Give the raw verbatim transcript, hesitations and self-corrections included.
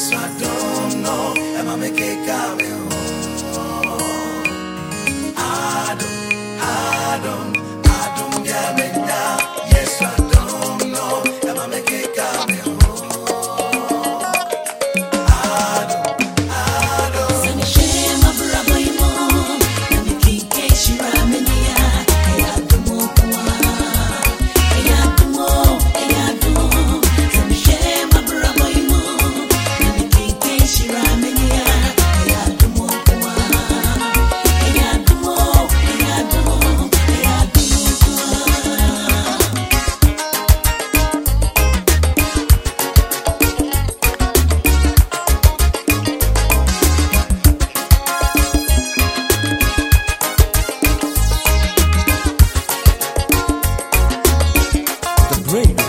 Yes, I don't know. Am I making coming home? I don't, I don't, I don't get me now. Yes, I don't know. Am I making coming home? I don't, I don't. Send a shame, my brother, you mom. Let me keep case you are me. I have to move on. I have to move. I have to move. Send a shame, my brother, you mom. Let me keep case you are me. I have to move on. I have to move. I have to move. I have to move The break.